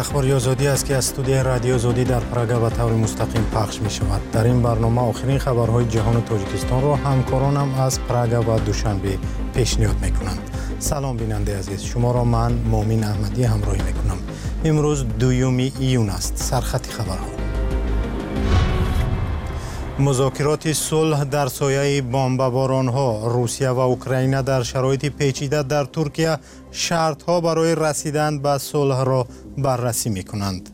اخبار آزادی است که از استودیو رادیو آزادی در پراگ به طور مستقیم پخش می شود. در این برنامه آخرین خبرهای جهان و تاجیکستان را همکارانم از پراگ و دوشنبه پیشنهاد می کنند. سلام بیننده عزیز، شما را من مومن احمدی همراهی می کنم. امروز 2 ایون است. سرخط خبرها: مذاکرات صلح در سایه بمباران‌ها. روسیه و اوکراین در شرایط پیچیده در ترکیه شرط‌ها برای رسیدن به صلح را بررسی می‌کنند.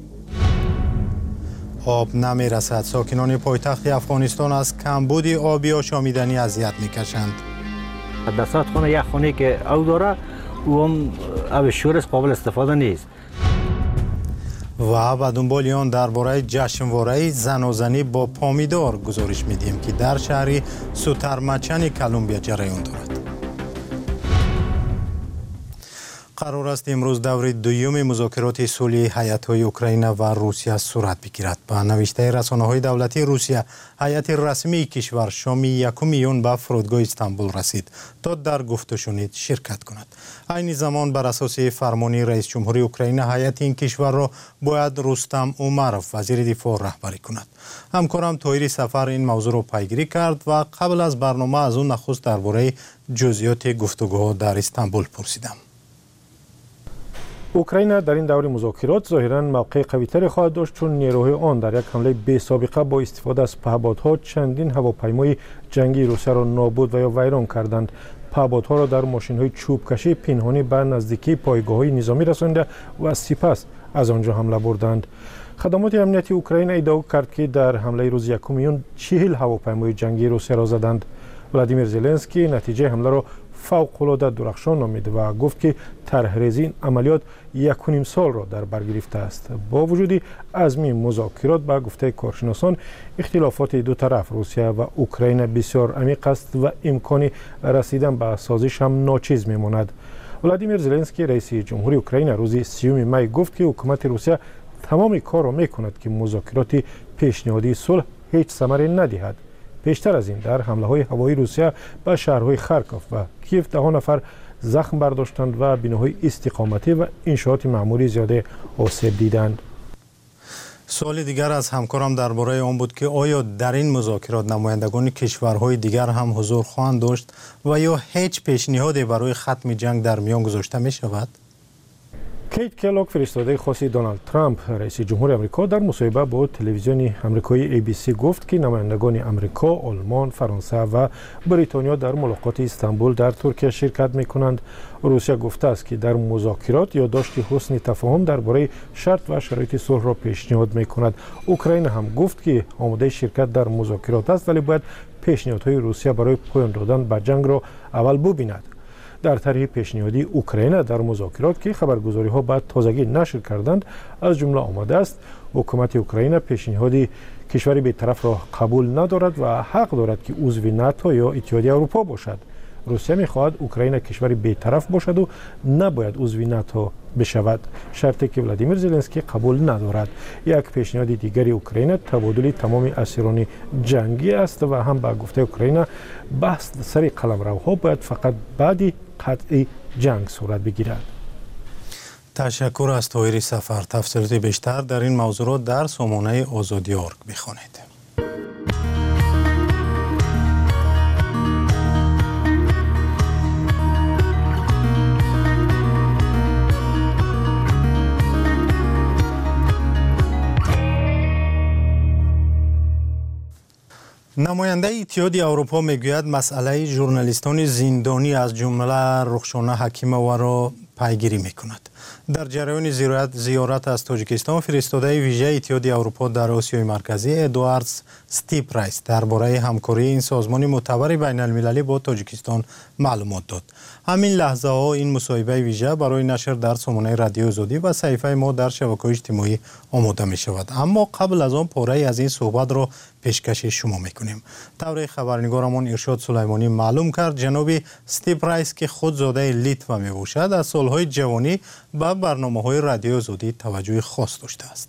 آب نمی‌رسد. ساکنان پایتخت افغانستان از کمبود آبی آشامیدنی اذیت می‌کشند. در سطح خانه یک خانه که او داره او هم آب شورش قابل استفاده نیست. و به دنبال آن درباره جشنواره زنازنی با پامیدار گزارش میدیم که در شهر سوترمچن کلمبیا جریان دارد. قرار است امروز دور 2 مذاکرات صلح هیئت‌های اوکراین و روسیه صورت بگیرد. به نوشته رسانه‌های دولتی روسیه، هیئت رسمی کشور شام 1 ایون به فرودگاه استانبول رسید تا در گفت و شنید شرکت کند. عین زمان بر اساس فرمان رئیس جمهوری اوکراین، هیئت این کشور را باید رستم اومروف وزیر دفاع رهبری کند. همکارم طاهر سفر این موضوع را پیگیری کرد و قبل از برنامه از اون نخست درباره جزئیات گفتگوها در استانبول پرسیدم. اوکراین در این دور مذاکرات ظاهراً موقع قوی‌تری خواهد داشت، چون نیروهای آن در یک حمله بی سابقه با استفاده از پهپادها چندین هواپیمای جنگی روسیه را نابود و یا ویران کردند. پهپادها را در ماشین‌های چوبکشی پنهانی به نزدیکی پایگاه‌های نظامی رسانده و سپس از آنجا حمله بردند. خدمات امنیتی اوکراین ادعا کرد که در حمله روز 1 ایون 40 هواپیمای جنگی روسیه را زدند. ولادیمیر زلنسکی نتیجه حمله را فوق‌العاده درخشان نامید و گفت که طرح‌ریزی این عملیات 1.5 سال را در بر گرفته است. با وجود عزم مذاکرات، به گفته کارشناسان اختلافات دو طرف روسیه و اوکراین بسیار عمیق است و امکان رسیدن به سازش هم ناچیز میماند. ولادیمیر زلنسکی رئیس جمهوری اوکراین روز 30 می گفت که حکومت روسیه تمام کار را میکند که مذاکرات پیشنهادی صلح هیچ ثمری ندهد. پیشتر از این در حمله‌های هوایی روسیه به شهرهای خارکوف و کیف 10 نفر زخم برداشتند و بناهای استقامتی و انشاءات معمولی زیاده آسیب دیدند. سوال دیگر از همکارم درباره آن بود که آیا در این مذاکرات نمایندگان کشورهای دیگر هم حضور خواهند داشت و یا هیچ پیشنهادی برای ختم جنگ در میان گذاشته می شود؟ کیت کلاک، فرستاده خاص دونالد ترامپ رئیس جمهور آمریکا، در مصاحبه با تلویزیون آمریکایی ABC گفت که نمایندگان آمریکا، آلمان، فرانسه و بریتانیا در ملاقات استانبول در ترکیه شرکت می‌کنند. روسیه گفته است که در مذاکرات یادداشت حسن تفاهم درباره شرط و شرایط صلح را پیشنهاد می‌کند. اوکراین هم گفت که آماده شرکت در مذاکرات است، ولی باید پیشنهادهای روسیه برای پایان دادن به جنگ را اول ببیند. در طرح پیشنهادی اوکراین در مذاکرات که خبرگزاری‌ها بعد تازگی نشر کردند از جمله آمده است حکومت اوکراین پیشنهادی کشوری بی‌طرف را قبول ندارد و حق دارد که عضو ناتو یا اتحادیه اروپا باشد. روسیه می‌خواهد اوکراین کشوری بی‌طرف باشد و نباید عضو ناتو بشود، شرطی که ولادیمیر زلنسکی قبول ندارد. یک پیشنهاد دیگری اوکراین تبادل تمام اسیران جنگی است و هم به گفته اوکراین بحث سر قلمروها باید فقط بعد قطع جنگ صورت بگیرد. تشکر از طاهر سفر. تفصیلات بیشتر در این موضوع در سامانه آزادی.org بخوانید. نماینده اتحادیه اروپا میگوید مسئله ژورنالیستان زندانی از جمله رخشانه حکیمووا را پیگیری میکند. در جریان زیارت از تاجیکستان، فرستاده ویژه اتحادیه اروپا در آسیای مرکزی ادوارد ستیپرایس درباره همکاری این سازمان معتبر بین المللی با تاجیکستان معلومات داد. همین لحظه ها این مصاحبه ویژه برای نشر در سامانه رادیو آزادی و صفحه ما در شبکه‌های اجتماعی آماده می شود. اما قبل از آن پاره از این صحبت را پیشکش شما میکنیم. طور خبرنگارمون ارشاد سلیمانی معلوم کرد جناب ستیپرایس که خود زاده لیتوا می باشد از سالهای جوانی به برنامه‌های رادیو آزادی توجه خاص داشته است.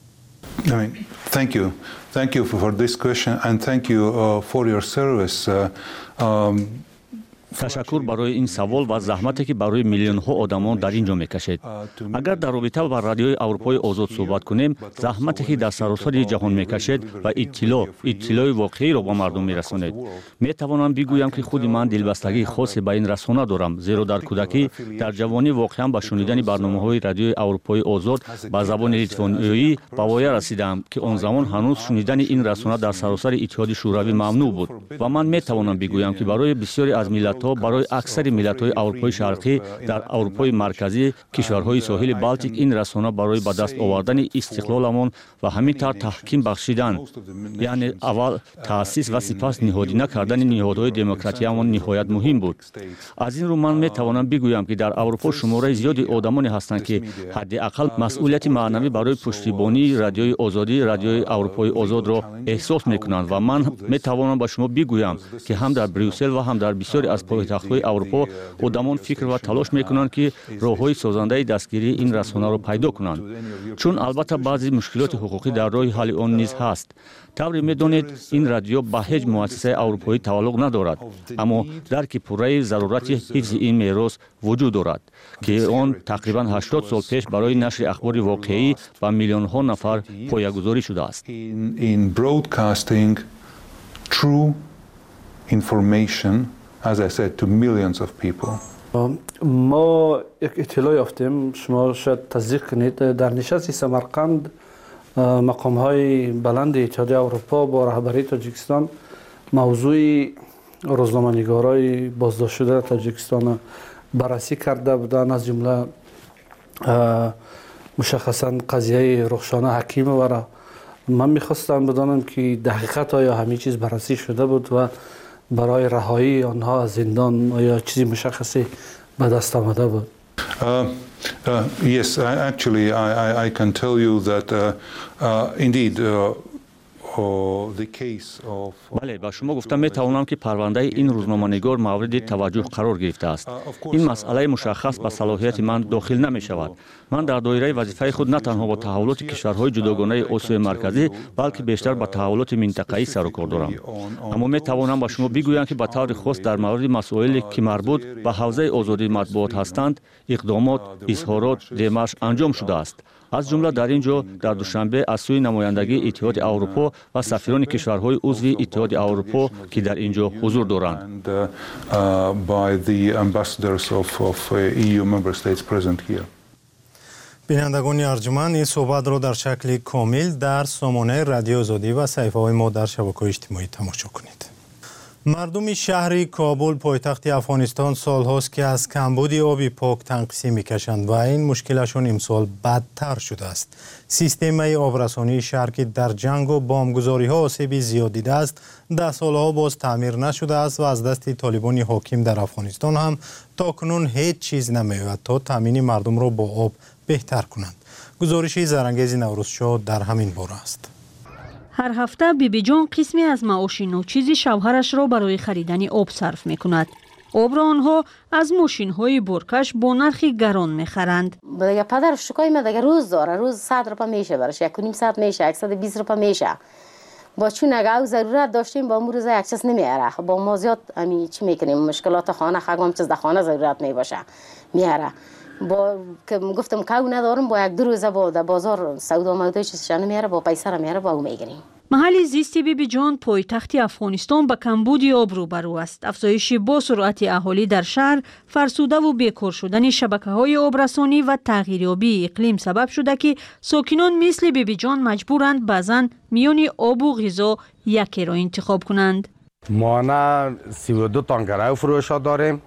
Thank you for this question and thank you for your service. تشکر برای این سوال و زحمتی که برای میلیون ها آدمان در اینجا میکشید. اگر در رابطه با رادیوی اروپای آزاد صحبت کنیم، زحمتی که در سراسر جهان میکشید و اطلاع واقعی را به مردم میرسانید. میتوانم بگویم که خود من دلبستگی خاصی به این رسانه دارم، زیرا در کودکی در جوانی واقعا به شنیدن برنامه‌های رادیوی اروپای آزاد با زبان لیتوانیایی پایه رسیدم که آن زمان هنوز شنیدن این رسانه در سراسر اتحاد شوروی ممنوع بود و من میتوانم بگویم که برای بسیاری از ملت‌ها، برای اکثر ملت‌های اروپای شرقی در اروپای مرکزی، کشورهای ساحل بالتیک این رسانه برای به دست آوردن استقلالمان و همینطور تحکیم بخشیدن، یعنی اول تأسیس و سپس نهادینه کردن نهادهای دموکراتیمان نهایت مهم بود. از این رو من میتوانم بگویم که در اروپا شماره زیادی آدمانی هستند که حداقل مسئولیت معنوی برای پشتیبانی رادیوی آزادی، رادیوی اروپای آزاد را احساس میکنند و من میتوانم به شما بگویم که هم در بریوسل و هم در بسیاری از پایتخت‌های اروپا آدمان فکر و تلاش میکنند که راههای سازنده دستگیری این رسانه را پیدا کنند، چون البته بعضی مشکلات حقوقی در راه حل آن نیز هست. طوری میدانید این رادیو به هیچ مؤسسه اروپایی تعلق ندارد، اما درک پوره ضرورت حفظ این میراث وجود دارد که آن تقریبا 80 سال پیش برای نشر اخبار واقعی به میلیون ها نفر پایه‌گذاری شده است. In broadcasting true information, as I said, to millions of people. ما یک اطلاع یافتیم، شما شاید تصدیق کنید، در نشست سمرقند مقام‌های بلند اتحادیه اروپا با رهبری تاجیکستان موضوع روزنامه‌نگارای بازداشت شده تاجیکستان بررسی کرده بودند، از جمله مشخصاً قضیه رخشانه حکیم و من میخواستم بدانم که دقیقاً آیا همه چیز بررسی شده بود و برای رهایی آنها از زندان آیا چیزی مشخصی به دست آمده بود؟ Yes, actually, I can tell you that indeed the case of. بله، با شما گفتم میتوانم که پرونده این روزنامه‌نگار مورد توجه قرار گرفته است. این مسئله مشخص به صلاحیت من داخل نمی شود. من در دایره وظیفه خود نه تنها با تحولات کشورهای جداگانه آسیای مرکزی بلکه بیشتر با تحولات منطقه‌ای سر و کار دارم. اما میتوانم با شما بگویم که به طور خاص در مورد مسائلی که مربوط به حوزه آزادی مطبوعات هستند، اقدامات، اظهارات، دمارش انجام شده است. از جمله در اینجا در دوشنبه از سوی نمایندگی اتحاد اروپا و سفیران کشورهای عضو اتحاد اروپا که در اینجا حضور دارند. بینندگان ارجمند، این صحبت را در شکل کامل در سامانه رادیو آزادی و صفحه‌های ما در شبکه‌های اجتماعی تماشا کنید. مردم شهر کابل پایتخت افغانستان سالهاست که از کمبود آب پاک تنقیصی میکشند و این مشکلشون امسال بدتر شده است. سیستم آبرسانی شهر که در جنگ و بمبگذاری‌ها آسیب زیاد دیده است، 10 سالها باز تعمیر نشده است و از دست طالبان حاکم در افغانستان هم تاکنون هیچ چیز نمی‌یابد تا تامین مردم را با آب بهتر کنند. گزارش زرانگیز نوروزشاه در همین باره است. هر هفته بیبی جان قسمی از معاش نوچیز شوهرش را برای خریدن آب صرف می کند. آب را آنها از ماشین های برکش با نرخی گران می خرند. دیگه پدر شکای من دیگه روز داره، روز 100 روپیه میشه برش، 1.5 ساعت میشه، 120 روپیه میشه. با چون اگه ضرورت داشتیم با امروز یک چیز نمیاره، با ما زیاد امی چی میکنیم، مشکلات خانه خگم چیز در خانه ضرورت میباشه میاره. با که گفتم که ندارم با 1-2 روزه با در بازار سودا مودای چیزش نمیاره، با پیسه را میاره با او میگیریم. محل زیست بیبی جان پایتخت افغانستان با کمبود آب روبرو است. افزایش با سرعت اهالی در شهر، فرسوده و بیکار شدن شبکه‌های آبرسانی و تغییریابی اقلیم سبب شده که ساکنان مثل بیبی جان مجبورند بعضاً میان آب و غذا یکی را انتخاب کنند. ما نه 32 تانکر فروشا داریم،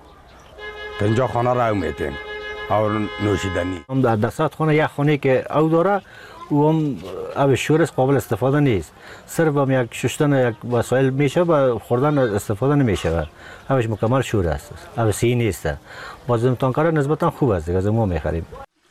اینجا خانه را میتیم اور نوشیدنی. در دستات خانه یک خانه که او داره و هم آب شورش قابل استفاده نیست. صرف هم یک شستن یک وسایل میشه و خوردن استفاده نمیشه. همش مکمل شور است. آب سی نیست. بازم تانکر نسبتا خوب است از ما میخریم.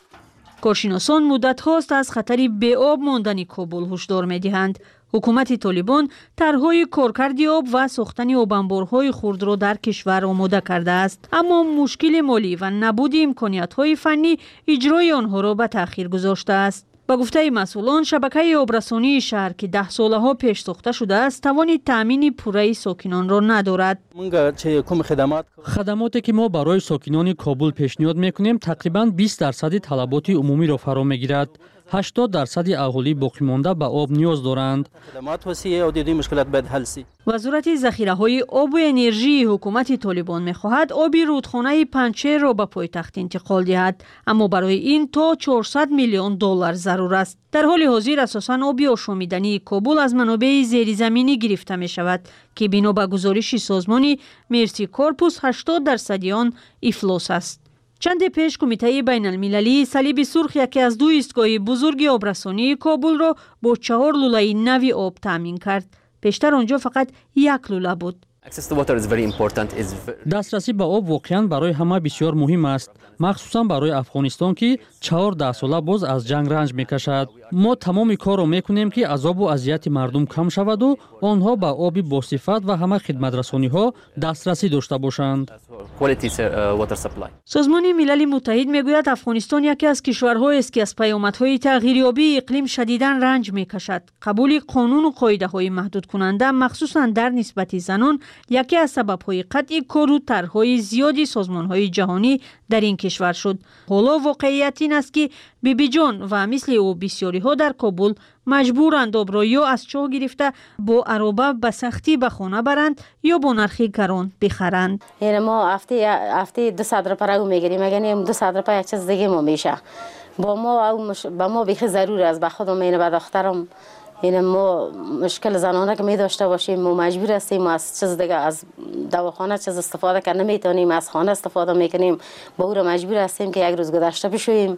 کارشناسان مدت هاست از خطر بی آب ماندن کابل هشدار میدهند. حکومت طالبان طرحهای کارکرد آب و ساختن آبانبارهای خرد را در کشور آماده کرده است، اما مشکل مالی و نبود امکانیت‌های فنی اجرای آنها را به تأخیر گذاشته است. با گفته مسئولان، شبکه آبرسانی شهر که 10 سالها پیش ساخته شده است، توان تأمین پوره ساکنان را ندارد. خدماتی که ما برای ساکنان کابل پیشنهاد میکنیم تقریباً 20% طلبات عمومی را فرا میگیرد. 80% اهالی باقی مانده به آب نیاز دارند. وزارت ذخیره‌های آب و انرژی حکومت طالبان می‌خواهد آبی رودخانه پنچیر را به پایتخت انتقال دهد، اما برای این تا 400 میلیون دلار ضرور است. در حال حاضر اساساً آبی آشامیدنی کابل از منابع زیرزمینی گرفته می‌شود که بنا به گزارش سازمان مرسی کورپوس 80% آن افلاس است. چند پیش کمیته بین المللی صلیب سرخ یکی از 2 ایستگاه بزرگ آبرسانی کابل را با 4 لوله نوی آب تامین کرد. پیشتر آنجا فقط 1 لوله بود. دسترسی به آب واقعا برای همه بسیار مهم است، مخصوصا برای افغانستان که 14 ساله باز از جنگ رنج میکشد. ما تمام کار را میکنیم که عذاب و اذیت مردم کم شود و آنها به آب با صفت و همه خدمت رسانی ها دسترسی داشته باشند. سازمان ملل متحد میگوید افغانستان یکی از کشورهایی است که از پیامدهای تغییریابی اقلیم شدیداً رنج میکشد. قبول قانون و قاعده‌های محدود کننده مخصوصاً در نسبت زنان یکی از سبب‌های قطعی کار و طرح‌های زیادی سازمان‌های جهانی در این کشور شد. حالا واقعیت این است که بیبی جان و مثل او بسیاری ها در کابل مجبورند آب را یا از چاه گرفته با عرابه به سختی به خانه برند یا با نرخ گران بخرند. یعنی ما هفته 200 روپیه رو میگیریم، اگر نیم 200 روپیه یک چیز دیگه ما میشه. با ما بیخی ضرور است، به خودم اینه به دخترم این ما مشکل زنانه که می داشته باشیم ما مجبور هستیم از چیز دیگه از دواخانه چیز استفاده کنه نمیتونیم، از خانه استفاده میکنیم، با او را مجبور هستیم که یک روز گذشته بشویم.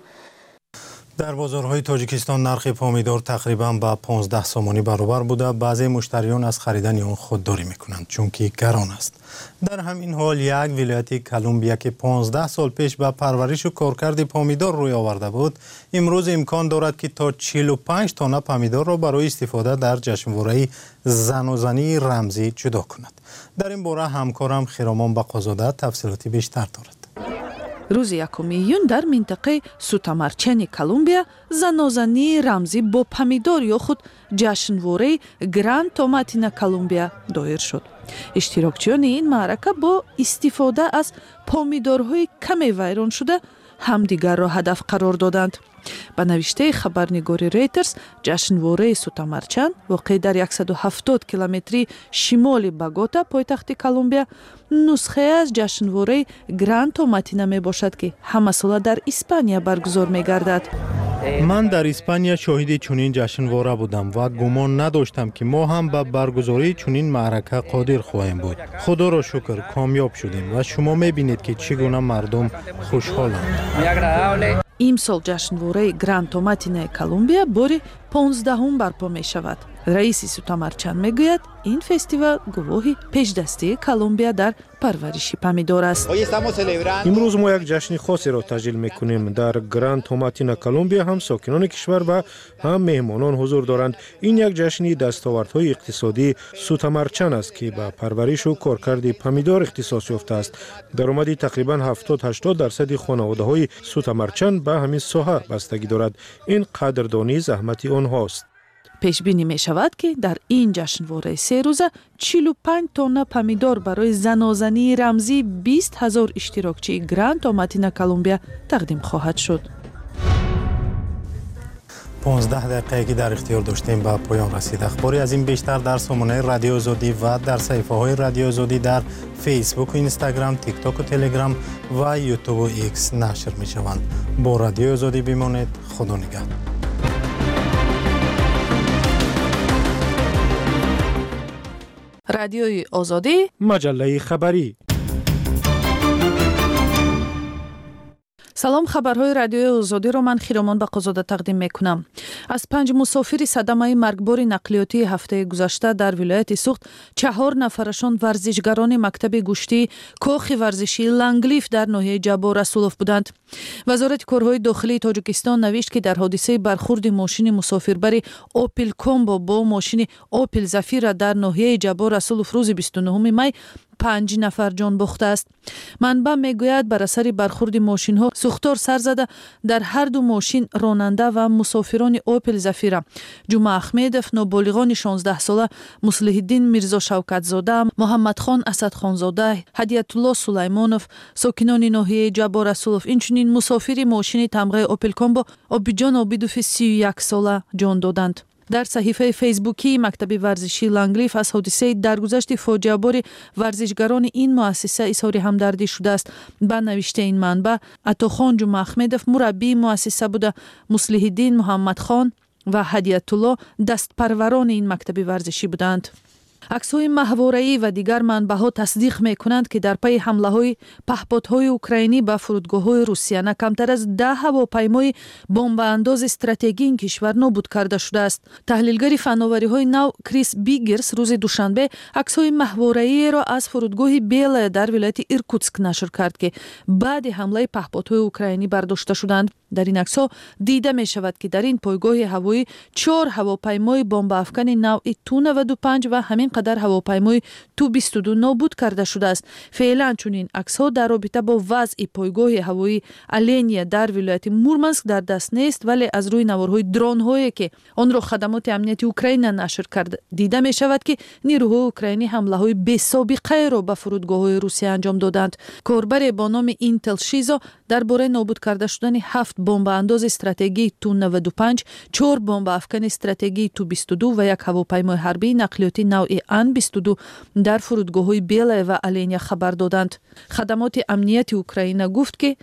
در بازارهای تاجیکستان نرخ پامیدور تقریبا با 15 سومانی برابر بوده. بعضی مشتریان از خریدن آن خودداری میکنند چون که گران است. در همین حال یک ولایت کلمبیا که 15 سال پیش به پرورش و کارکرد پامیدور روی آورده بود، امروز امکان دارد که تا 45 تن پامیدور را برای استفاده در جشنواره زن و زنی رمزی جدا کند. در این باره همکارم خیرامان بقازاده تفصیلاتی بیشتر دارد. روز 1 ایون در منطقه سوتامارچن کلمبیا زنازنی رمزی با پامیدور یا خود جشنواره گراند توماتینا کلمبیا دایر شد. اشتراکچیان این معرکه با استفاده از پامیدورهای کمی ویران شده همدیگر را هدف قرار دادند. به نوشته خبرنگاری ریترز، جشنواره سوتامارچن واقع در 170 کیلومتری شمال بوگوتا پایتخت کلمبیا نسخه از جشنواره گراند توماتینا می باشد که همه ساله در اسپانیا برگزار می گردد. من در اسپانیا شاهد چنین جشنواره بودم و گمان نداشتم که ما هم به برگزاری چنین معرکه قادر خواهیم بود. خدا را شکر کامیاب شدیم و شما می‌بینید که چگونه مردم خوشحالند. امسال جشنواره گراند توماتینا کلمبیا باری 15 برپا می شود. رئیس سوتامارچن میگوید این فستیوال گواهی پیشدستی کلمبیا در پرورش پامیدور است. امروز ما یک جشن خاصی را تجلیل میکنیم. در گراند توماتینا کلمبیا هم ساکنان کشور و هم مهمانان حضور دارند. این یک جشن دستاوردهای اقتصادی سوتامارچن است که به پرورش و کارکرد پامیدور اختصاص یافته است. درآمد تقریبا 70-80% خانواده‌های سوتامارچن به همین ساحه بستگی دارد. این قدردانی زحمت آنهاست. پیش بینی می شود که در این جشنواره 3 روزه 45 تن پامیدور برای زنازنی رمزی 20,000 اشتراکچی گراند توماتینا کلمبیا تقدیم خواهد شد. 15 دقیقه که در اختیار داشتیم به پایان رسید. اخباری از این بیشتر در سامانه رادیو آزادی و در صفحه های رادیو آزادی در فیسبوک و اینستاگرام، تیک تاک و تلگرام و یوتیوب و ایکس نشر می شوند. با رادیو آزادی بمانید. خدا نگهدار. رادیوی آزادی، مجله خبری. سلام، خبرهای رادیوی آزادی را من خیرامان بقازاده تقدیم میکنم. از 5 مسافر صدمه مرگبار نقلیاتی هفته گذشته در ولایت سوخت 4 نفرشان ورزشگران مکتب گوشتی کاخ ورزشی لنگلیف در ناحیه جبار رسولوف بودند. وزارت کارهای داخلی تاجیکستان نوشت که در حادثه برخورد ماشین مسافربری اوپل کومبو با ماشین اوپل زفیر در ناحیه جبار رسولوف روز 29 می 5 نفر جان باخته است. منبع میگوید بر اثر برخورد ماشین ها سوختار سر زده در هر دو ماشین راننده و مسافران اوپل زفیره جمعه احمدов، نوبالغان 16 ساله مصلح الدین میرزا شوکت زاده، محمد خان اسد خان زاده، هدیت الله سلیمانов، ساکنان ناحیه جبار رسولov، اینچنین مسافر ماشین تمغه اوپل کامبو عابدجان عابدوف 31 ساله جان دادند. در صحیفه فیسبوکی مکتب ورزشی لانگلیف از حادثه درگذشت فاجعه‌بار ورزشگران این مؤسسه اظهار همدردی شده است. با نوشته این منبع عطاخان جمعه احمدов مربی مؤسسه بوده، مصلح الدین محمد خان و هدیت الله دستپروران این مکتب ورزشی بودند. عکس‌های ماهواره‌ای و دیگر منبع‌ها تصدیق می‌کنند که در پی حمله‌های پهپادهای اوکراینی به فرودگاه‌های روسیه نه کمتر از 10 هواپیمای بمب‌انداز استراتژیکی این کشور نابود کرده شده است. تحلیلگر فناوری‌های نو کریس بیگرز روز دوشنبه عکس‌های ماهواره‌ای را از فرودگاه بیل در ولایت ایرکوتسک نشر کرد که بعد حمله پهپادهای اوکراینی برداشته شدند. در این عکس‌ها دیده می‌شود که در این پایگاه هوایی 4 هواپیمای بمب افکن نوع تو-95 و همین قدر هواپیمای تو-22 نابود کرده شده است. فعلا چنین عکس‌ها در رابطه با وضع پایگاه هوایی الینیا در ولایت مورمانسک در دست نیست، ولی از روی نوارهای درون‌هایی که آن را خدمات امنیتی اوکراین نشر کرده دیده می‌شود که نیروهای اوکراینی حمله‌های بی‌سابقه را به فرودگاه‌های روسیه انجام دادند. کاربر با نام اینتل شیزا درباره نابود کرده شدن 7 بمب انداز استراتژیکی تو-95، 4 بمب افکن استراتژیکی تو-22 و یک هواپیمای حربی نقلیاتی نوع ان-22 در فرودگاه‌های بیل و الینیا خبر دادند. خدمات امنیتی اوکراین گفت که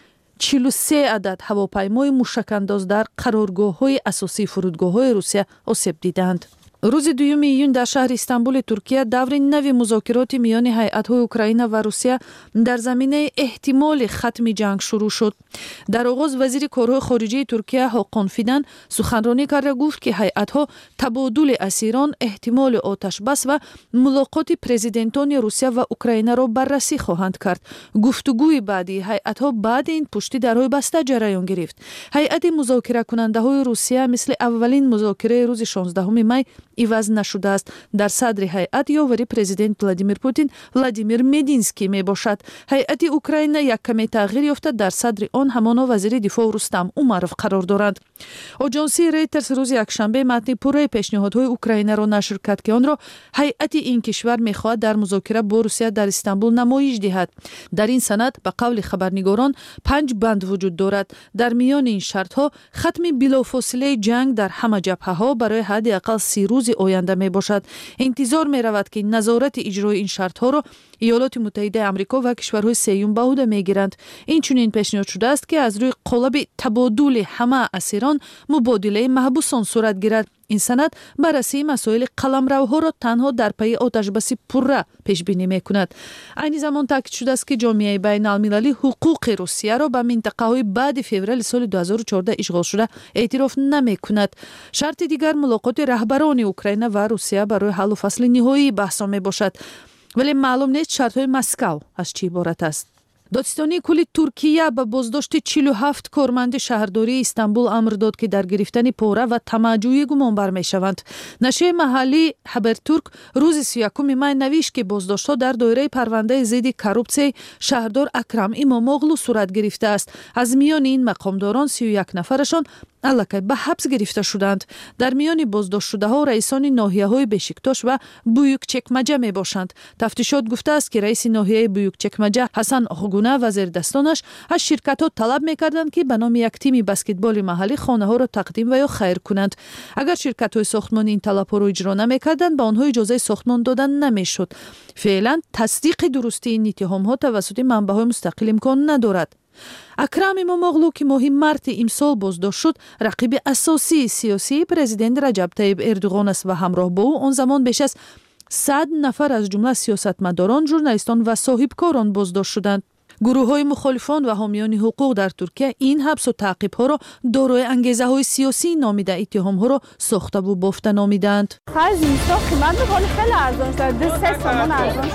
43 عدد هواپیمای موشک‌انداز در قرارگاه‌های اساسی فرودگاه‌های روسیه آسیب دیدند. روز 2 ایون در شهر استانبول ترکیه دور نوی مذاکرات میان هیئت‌های اوکراین و روسیه در زمینه احتمال ختم جنگ شروع شد. در آغاز وزیر کارهای خارجه ترکیه هاکان فیدان سخنرانی کرده گفت که هیئت‌ها تبادل اسیران، احتمال آتش بس و ملاقات پرزیدنتان روسیه و اوکراین را بررسی خواهند کرد. گفتگوی بعدی هیئت‌ها بعد این پشتی درهای بسته جریان گرفت. هیئت مذاکره کننده‌های روسیه مثل اولین مذاکره روز 16 می عوض نشده است. در صدر هیئت یاوری پرزیدنت ولادیمیر پوتین ولادیمیر مدینسکی می باشد. هیئت اوکراین یک کمی تغییر یافته، در صدر آن همانا وزیر دفاع رستم اومروف قرار دارند. آژانسی رویترز روز یکشنبه متن پوره پیشنهادهای اوکراین را نشر کرد که آن را هیئت این کشور می‌خواهد در مذاکره با روسیه در استانبول نمایش دهد. در این سند به قول خبرنگاران 5 بند وجود دارد. در میان این شرط‌ها ختم بلافاصله جنگ در همه جبهه‌ها برای حداقل 30 روز آینده می باشد. انتظار می رود که نظارت اجرای این شرط ها را ایالات متحده آمریکا و کشورهای سیوم به عهده می گیرند. این چنین پیشنهاد شده است که از روی قالب تبادل همه اسیران مبادله محبوسان صورت گیرد. این سند بررسی مسائل قلمروها را تنها در پی آتشبسی پره پیش بینی می کند. این زمان تاکید شده است که جامعه بین المللی حقوق روسیه را به منطقه های بعد فوریه سال 2014 اشغال شده اعتراف نمی کند. شرط دیگر ملاقات رهبران اوکراین و روسیه برای حل و فصل نهایی بحث می باشد، ولی معلوم نیست شرط های مسکو از چی عبارت است. دادستانی کل ترکیه به بازداشت 47 کارمند شهرداری استانبول امر داد که در گرفتن پاره و طمع‌جویی گمانبر می‌شوند. نشریه محلی حبرتورک روز 31 می نوشت که بازداشت‌ها در دایره پرونده ضد کروپسیه شهردار اکرم اماموغلو صورت گرفته است. از میان این مقامداران 31 نفرشان الکی به حبس گرفته شدند. در میان بازداشت شده ها رئیسان ناحیه‌های بشکتاش و بویوکچکمجه می باشند. تفتیشات گفته است که رئیس ناحیه بویوکچکمجه حسن آخوگونه و زیردستانش از شرکت‌ها طلب می‌کردند که به نام یک تیم بسکتبال محلی خانه‌ها را تقدیم و یا خیر کنند. اگر شرکت‌های ساختمانی این طلب‌ها را اجرا نمی‌کردند به آنها اجازه ساختمان دادن نمی‌شد. فعلا تصدیق درستی این اتهام‌ها توسط منبع‌های مستقل امکان ندارد. اکرم اماموغلو که ماه مارت امسال بازداشت شد رقیب اساسی سیاسی پرزیدنت رجب طیب اردوغان است و همراه با او آن زمان بیش از 100 نفر از جمله سیاستمداران، ژورنالیستان و صاحبکاران بازداشت شدند. گروه‌های مخالفان و حامیان حقوق در ترکیه این حبس و تعقیب‌ها را دارای انگیزه‌های سیاسی نامیده، اتهام‌ها را ساخته و بافته نامیدند. خرج اینستا قیمت می‌کنه خیلی ارزان شده، 3 تومان ارزان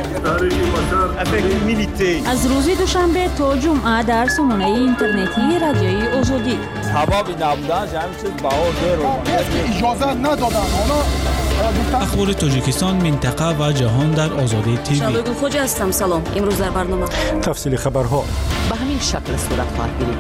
شده. از روز دوشنبه تا جمعه در سامانه اینترنتی رادیوی آزادی. هوا بی نبودن جمعی چیز بهار دیر رو اجازه ندادن اونا اخبار تاجیکستان، منطقه و جهان در آزادی تیوی. شادوگل خوجا هستم. سلام. امروز در برنامه تفصیل خبرها به همین شکل صورت خواهد گرفت.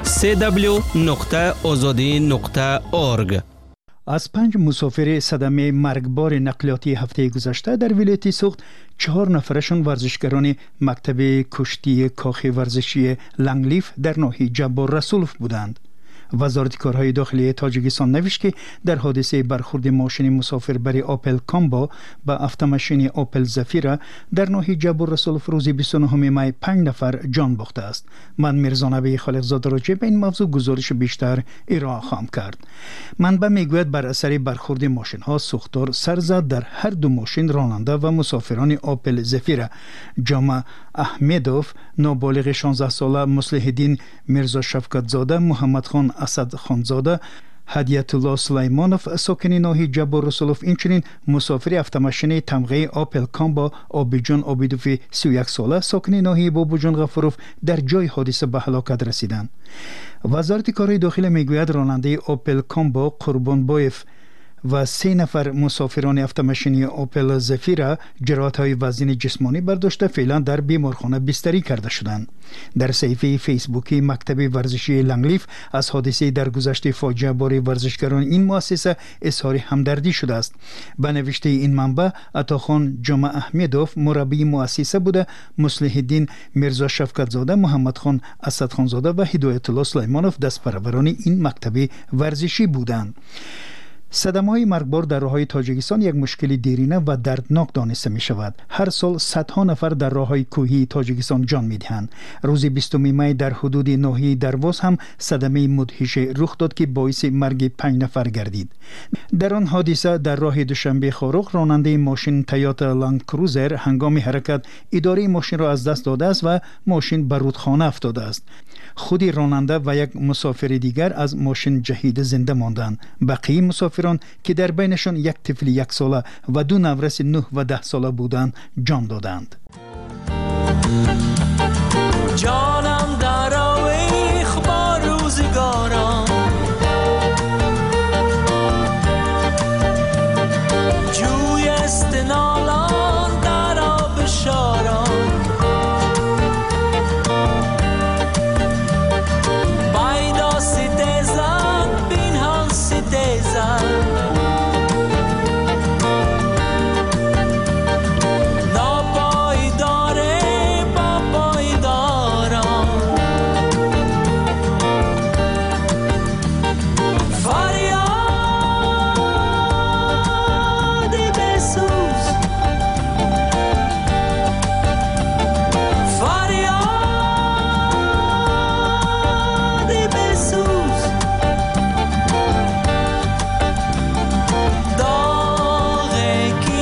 www.azadi.org. از 5 مسافر صدمه مرگبار نقلیاتی هفته گذشته در ولایت سوخت 4 نفرشان ورزشکاران مکتب کشتی کاخ ورزشی لنگلیف در ناحیه جبار رسولف بودند. وزارت کارهای داخلی تاجیکستان نوشت که در حادثه برخورد ماشین مسافربر آپل کامبا به اتومبیل آپل زفیرا در ناحیه جبار رسولف روز 29 می 5 نفر جان باخته است. من میرزا نبی خالقزاده راجع به این موضوع گزارش بیشتر ارائه خواهم کرد. منبع میگوید بر اثر برخورد ماشین ها سوختار سر زد در هر دو ماشین راننده و مسافران آپل زفیرا. جامع احمدوف، نابالغ 16 ساله، مصلح الدین میرزا شفقت زاده، محمد خان اسد خانزاده، هدیت الله سلیمانوف ساکن ناحیه جبار رسولف، اینچنین مسافر اتومبیل تمغه آپل کامبا آبیجان آبیدوف 31 ساله ساکن ناحیه بابوجان غفوروف در جای حادثه به هلاکت رسیدند. وزارت کارهای داخلی میگوید راننده آپل کامبا قربان بایف و 3 نفر مسافران اتومبیل آپل زفیرا جراحت‌های وزن جسمانی برداشته فعلا در بیمارخانه بستری کرده شدند. در صفحه فیسبوکی مکتب ورزشی لنگلیف از حادثه درگذشته فاجعه بار ورزشکاران این مؤسسه اظهار همدردی شده است. به نوشته این منبع عطاخان جامع احمدوف مربی مؤسسه بوده، مصلح الدین میرزا شفقت زاده، محمد خان اسد خانزاده و هدایت الله سلیمانوف دست پروران این مکتب ورزشی بودند. صدمه‌های مرگبار در راه‌های تاجیکستان یک مشکل دیرینه و دردناک دانسته می شود. هر سال صدها نفر در راه‌های کوهی تاجیکستان جان می‌دهند. روز 20 می در حدود ناحیه درواز هم صدمه مدهش رخ داد که باعث مرگ 5 نفر گردید. در آن حادثه در راه دوشنبه خاروق راننده ماشین تویوتا لند کروزر هنگام حرکت اداره ماشین را از دست داده است و ماشین به رودخانه افتاده است. خود راننده و یک مسافر دیگر از ماشین جهیده زنده ماندند. بقیه مسافران که در بینشان یک طفل 1 ساله و 2 نورس 9 و 10 ساله بودند جان دادند. جانم در آویخ با روزگاران، جوی استنالان در آب شاران، بایدا ستیزن بینهان ستیزن، ناپایداره با پایداران، فریادی بسوز، فریادی بسوز، داغی کی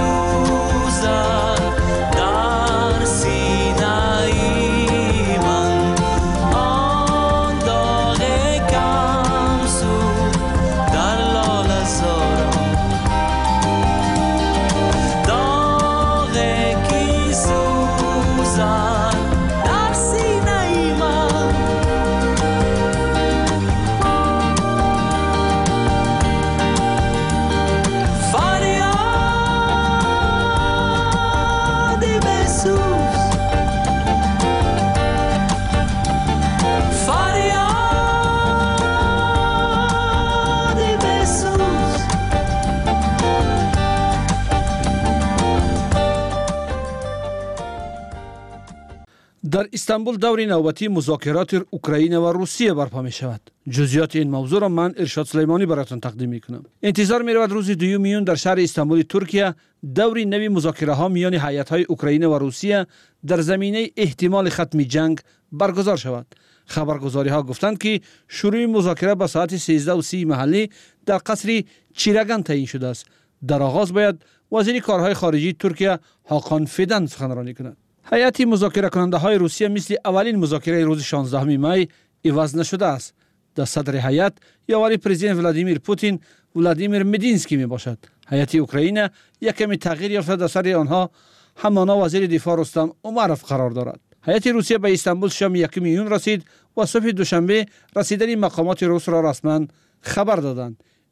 سوزد در سینه من، آن داغ کم سوز در لاله زارم، داغی کی سوزد در سینه من. فریادی بسوز، فریادی بسوز. در استانبول دور نوبتی مذاکرات اوکراین و روسیه برپا می شود. جزئیات این موضوع را من ارشاد سلیمانی براتون تقدیم می کنم. انتظار می رود روز 2 میون در شهر استانبول ترکیه دوری نوی مذاکره ها میان هیئت های اوکراین و روسیه در زمینه احتمال ختم جنگ برگزار شود. خبرگزاری ها گفتند که شروع مذاکره به ساعت 13:30 محلی در قصر چیرگان تعیین شده است. در آغاز باید وزیر کارهای خارجی ترکیه هاکان فیدان سخنرانی کند. هیئت مذاکره کننده های روسیه مثل اولین مذاکره روز 16 می عوض نشده است. در صدر هیئت یاوری پرزیدنت ولادیمیر پوتین ولادیمیر مدینسکی می باشد. هیئت اوکراین یک کمی تغییر یافته در سر آنها همانا وزیر دفاع رستم امروف قرار دارد. هیئت روسیه به استانبول شام 1 میون رسید و صبح دوشنبه رسیدن مقامات روس را رسما خبر دادند.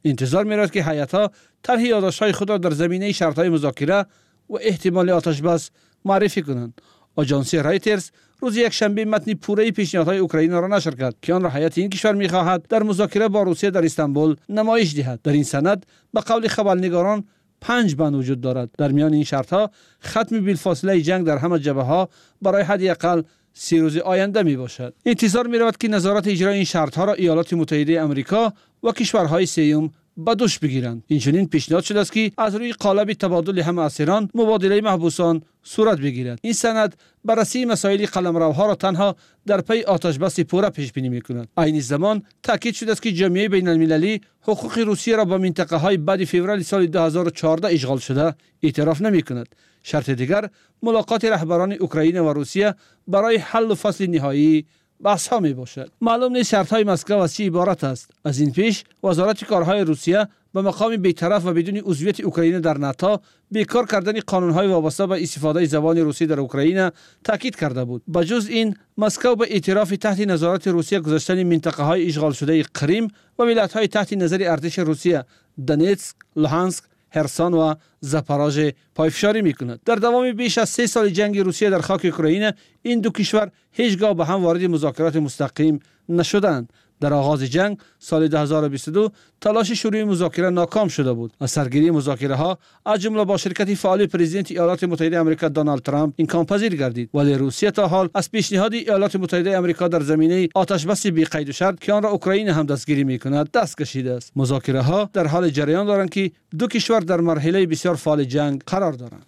انتظار می‌رود که هیئت‌ها طرح یادداشت‌های خود را در زمینه شرط‌های مذاکره و احتمال آتش بس معرفی کنند. آژانس رایترز روز یکشنبه متن پوره پیشنهادهای اوکراین را نشر کرد که آن را هیئت این کشور می‌خواهد در مذاکره با روسیه در استانبول نمایش دهد. در این سند به قول خبرنگاران 5 بند وجود دارد. در میان این شرط‌ها ختم بالفاصله جنگ در همه جبهه‌ها برای حداقل 30 روز آینده می باشد. انتظار می رود که نظارت اجرای این شرط‌ها را ایالات متحده آمریکا و کشورهای سوم به دوش بگیرند. اینچنین پیشنهاد شده است که از روی قالب تبادل همه اسیران مبادله محبوسان صورت بگیرد. این سند بررسی مسائل قلمروها را تنها در پی آتش بس پوره پیش بینی می‌کند. عین زمان تاکید شده است که جامعه بین‌المللی حقوق روسیه را با منطقه‌های بعد فوریه سال 2014 اشغال شده اعتراف نمی‌کند. شرط دیگر ملاقات رهبران اوکراین و روسیه برای حل و فصل نهایی بحث ها می باشد. معلوم نیست شرط های مسکو از چی عبارت است. از این پیش وزارت کارهای روسیه به مقام بی‌طرف و بدون عضویت اوکراین در ناتو بیکار کردن قانون های وابسته به استفاده زبان روسی در اوکراین تاکید کرده بود. بجز این مسکو به اعتراف تحت نظارت روسیه گذاشتن منطقه های اشغال شده کریم و ولایت های تحت نظر ارتش روسیه دونتسک، لوهانسک، هرسون و زاپاروژه پایفشاری می‌کند. در دوام بیش از 3 سال جنگ روسیه در خاک اوکراین این دو کشور هیچگاه به هم وارد مذاکرات مستقیم نشدند. در آغاز جنگ سال 2022 تلاش شروع مذاکره ناکام شده بود. از سرگیری مذاکره ها از جمله با شرکت فعال پرزیدنت ایالات متحده آمریکا دونالد ترامپ امکان پذیر گردید، ولی روسیه تا حال از پیشنهاد ایالات متحده آمریکا در زمینه آتش بس بی قید و شرط که آن را اوکراین هم دستگیری می‌کند دست کشیده است. مذاکره ها در حال جریان دارند که دو کشور در مرحله بسیار فعال جنگ قرار دارند.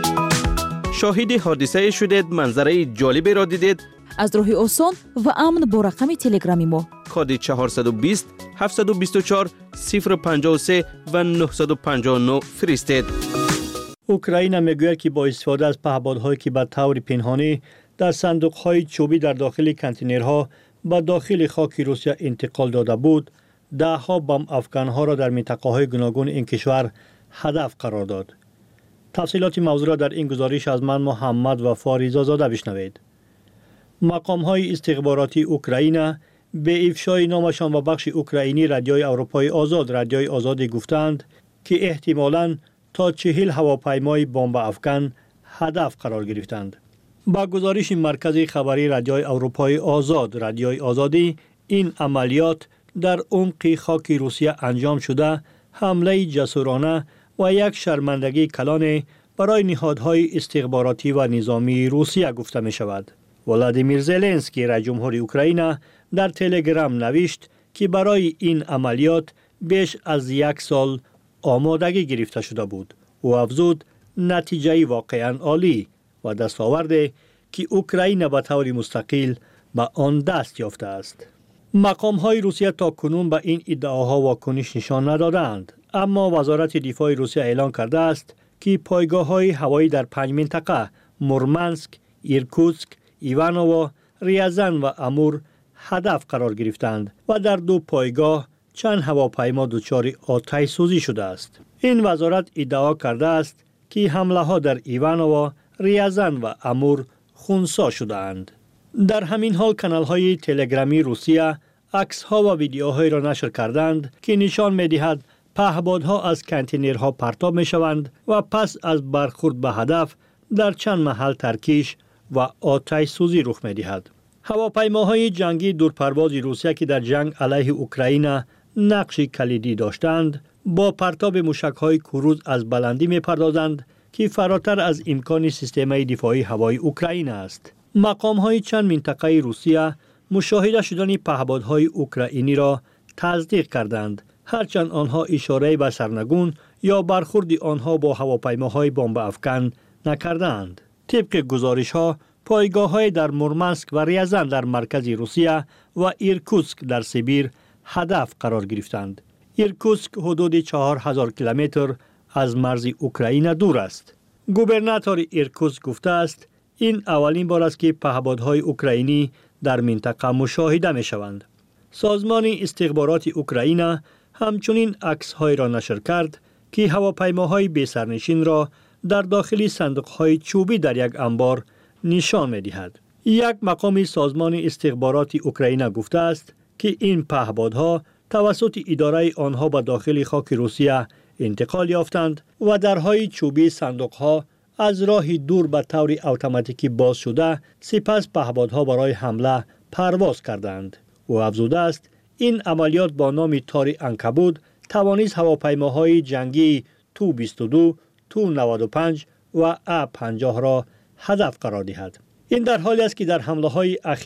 شاهد حادثه شدید، منظره جالبی را دیدید؟ از راه آسان و امن با رقم تلگرامی ما کد 420 724 053 و 959 فرستید. اوکراین میگوید که با استفاده از پهپادهایی که به طور پنهانی در صندوق‌های چوبی در داخل کانتینرها به داخل خاک روسیه انتقال داده بود، ده‌ها بمب افکن‌ها را در منطقه‌های گوناگون این کشور هدف قرار داد. تفصیلات موضوع را در این گزارش از من محمد وفا رضازاده بشنوید. مقام‌های استخباراتی اوکراین به افشای نامشان و بخش اوکراینی رادیوی اروپای آزاد رادیوی آزادی گفتند که احتمالاً تا 40 هواپیمای بمب افکن هدف قرار گرفتند. با گزارش مرکز خبری رادیوی اروپای آزاد رادیوی آزادی، این عملیات در عمق خاک روسیه انجام شده حمله جسورانه و یک شرمندگی کلان برای نهادهای استخباراتی و نظامی روسیه گفته می شود. ولادیمیر زلنسکی رئیس جمهور اوکراین در تلگرام نوشت که برای این عملیات بیش از 1 سال آمادگی گرفته شده بود. او افزود نتیجه واقعا عالی و دستاورد که اوکراین به طور مستقل به آن دست یافته است. مقام های روسیه تا کنون به این ادعاها واکنش نشان ندادند، اما وزارت دفاع روسیه اعلام کرده است که پایگاه های هوایی در 5 منطقه مورمانسک، ایرکوتسک، ایوانوو، ریازان و امور هدف قرار گرفتند و در 2 پایگاه چند هواپیما دچار آتش سوزی شده است. این وزارت ادعا کرده است که حمله ها در ایوانوو، ریازان و امور خونسا شده اند. در همین حال کانال های تلگرامی روسیه عکس ها و ویدیوهایی را نشر کردند که نشان می دهد پهپادها از کانتینرها پرتاب می شوند و پس از برخورد به هدف در چند محل ترکیش و آتش سوزی رخ می دهد. هواپیماهای جنگی دورپرواز روسیه که در جنگ علیه اوکراین نقش کلیدی داشتند، با پرتاب موشک‌های کروز از بلندی می‌پردازند که فراتر از امکان سیستم دفاعی هوایی اوکراین است. مقام‌های چند منطقه روسیه مشاهده شدن پهپادهای اوکراینی را تصدیق کردند، هرچند آنها اشاره به سرنگون یا برخورد آنها با هواپیماهای بمب افکن نکردند. طبق گزارش‌ها، پایگاه‌های در مورمانسک و ریازان در مرکز روسیه و ایرکوتسک در سیبیر هدف قرار گرفتند. ایرکوتسک حدود 4000 کیلومتر از مرز اوکراین دور است. گوبرناتور ایرکوتسک گفته است این اولین بار است که پهپادهای اوکراینی در منطقه مشاهده می‌شوند. سازمان استخبارات اوکراین همچنین عکس‌های را نشر کرد که هواپیماهای بی‌سرنشین را در داخل صندوق‌های چوبی در یک انبار نشان می‌دهد. یک مقام سازمان استخبارات اوکراین گفته است که این پهپادها توسط اداره آنها به داخل خاک روسیه انتقال یافتند و درهای چوبی صندوقها از راه دور به طور اتوماتیکی باز شده، سپس پهپادها برای حمله پرواز کردند. او افزوده است این عملیات با نام تار عنکبوت توانست هواپیماهای جنگی تو 22 تو 95 و A50 را هدف قرار دهد. این در حالی است که در حمله های اخیر